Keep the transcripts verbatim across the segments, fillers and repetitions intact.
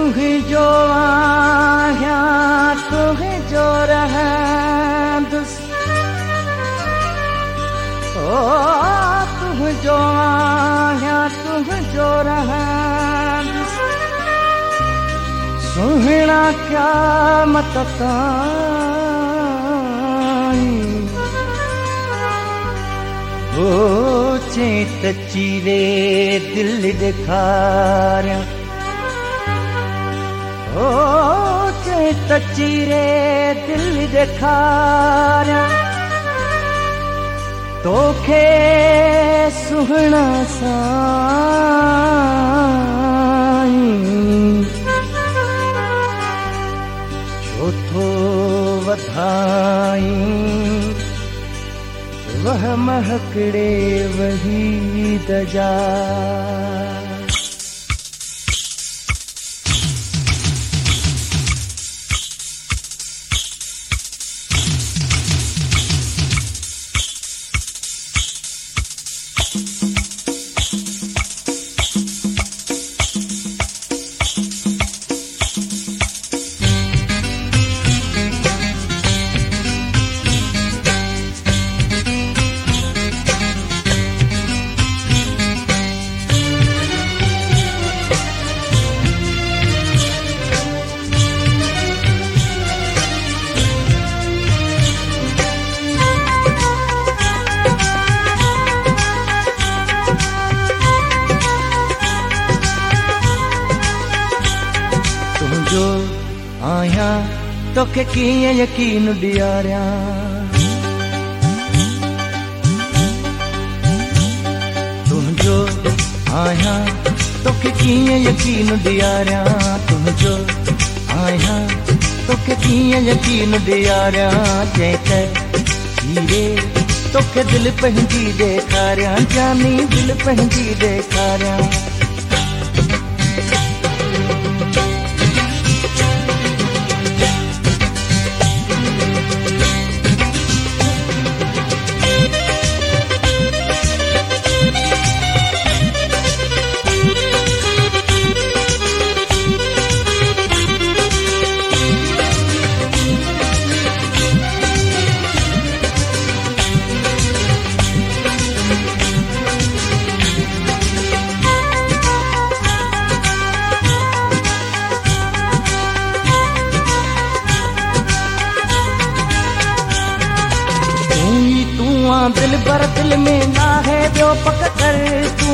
तुही जो आया तुही जो रहंदुस ओ तुह जो आया तुह जो रहंदुस सुहिणा क्या मत ओ चेत चीरे दिल दिखारिया ओ चेत चीरे दिल दिखारिया तोखे सुहिणा साईं चोथो वधाई वह महकड़े वही दजा जो आया तोखे कीअं यकीन ॾियारियां तुंहिंजो आया तोखे कीअं यकीन ॾियारियां तुंहिंजो आया तोखे कीअं यकीन ॾियारियां जंहिं चीरे तोखे दिलि पंहिंजी ॾेखारियां जानी दिलि पंहिंजी ॾेखारियां दिल भर दिल में ना है जो पक कर तू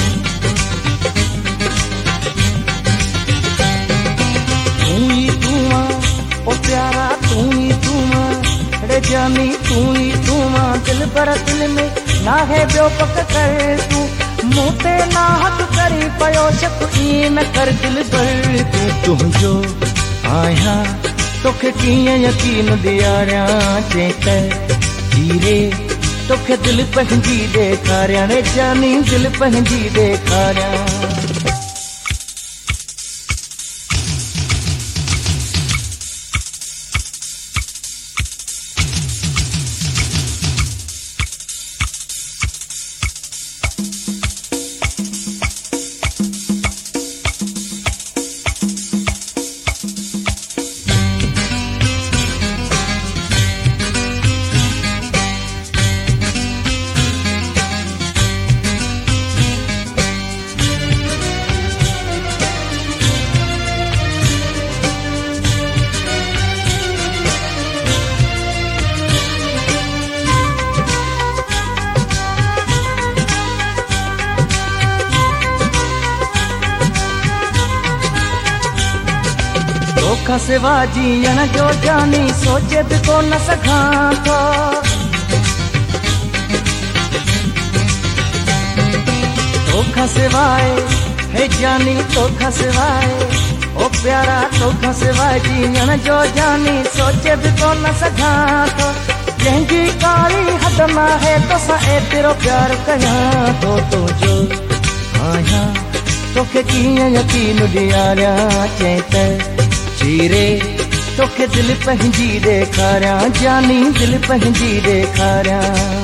तू ही तू ओ प्यारा तू ही तू रे जानी तू ही तू दिल भर दिल में ना है जो पक कर तू मुँह पे ना हक करी पयो शक ई न कर दिल भर तू तुंहिंजो आया तोखे कीअं यकीन ॾियारियां जंहिं चीरे तोखे दिल पंहिंजी ॾेखारियां रे जानी दिल पंहिंजी ॾेखारियां तोखा सिवा जीअण जो जानी सोचे बि कोन सघां थो तोखा सिवाए हे जानी तोखा सिवाए ओ प्यारा तोखा सिवाए जीअण जो जानी सोचे बि कोन सघां थो जंहिंजी काली हद न आहे तोसां एतिरो प्यार कयां थो तुंहिंजो आया तोखे कीअं यकीन ॾियारियां चई त चीरे तोखे दिल पंहिंजी ॾेखारियां जानी दिल पंहिंजी ॾेखारियां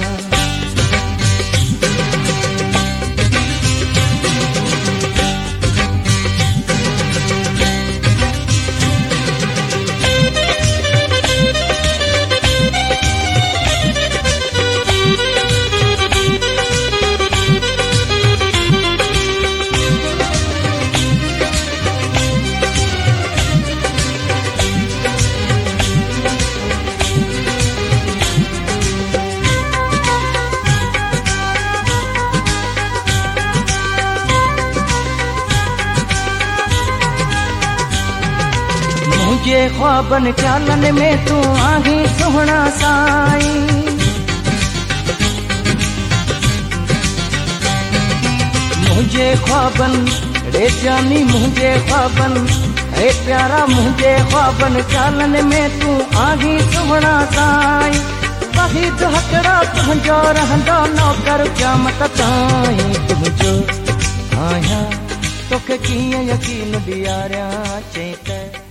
ख्वाबन ख्यालन में तू आही सुहना साई। मुझे ख्वाबन रे जानी मुझे ख्वाबन हे प्यारा मुझे ख्वाबन ख्यालन में तू आही सुहना साई। वही हकड़ा तुझो रहंदो नौकर क़यामत ताईं तुझो आया तोखे कीअं यकीन ॾियारियां चई त